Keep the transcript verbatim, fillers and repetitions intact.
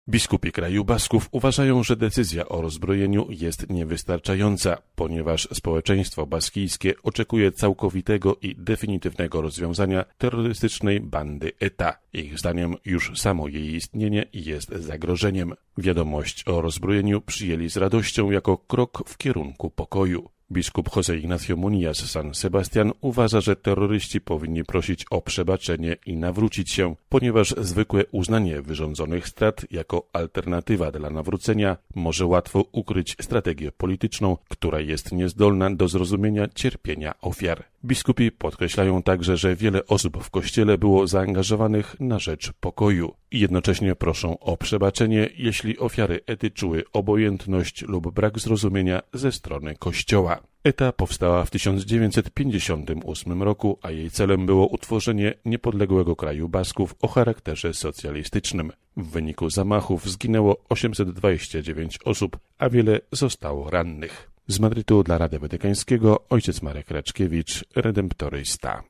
Biskupi kraju Basków uważają, że decyzja o rozbrojeniu jest niewystarczająca, ponieważ społeczeństwo baskijskie oczekuje całkowitego i definitywnego rozwiązania terrorystycznej bandy E T A. Ich zdaniem już samo jej istnienie jest zagrożeniem. Wiadomość o rozbrojeniu przyjęli z radością jako krok w kierunku pokoju. Biskup José Ignacio Muníaz San Sebastián uważa, że terroryści powinni prosić o przebaczenie i nawrócić się, ponieważ zwykłe uznanie wyrządzonych strat jako alternatywa dla nawrócenia może łatwo ukryć strategię polityczną, która jest niezdolna do zrozumienia cierpienia ofiar. Biskupi podkreślają także, że wiele osób w Kościele było zaangażowanych na rzecz pokoju i jednocześnie proszą o przebaczenie, jeśli ofiary E T Y czuły obojętność lub brak zrozumienia ze strony Kościoła. E T A powstała w tysiąc dziewięćset pięćdziesiątym ósmym roku, a jej celem było utworzenie niepodległego kraju Basków o charakterze socjalistycznym. W wyniku zamachów zginęło osiemset dwadzieścia dziewięć osób, a wiele zostało rannych. Z Madrytu dla Radia Watykańskiego ojciec Marek Raczkiewicz, redemptorysta.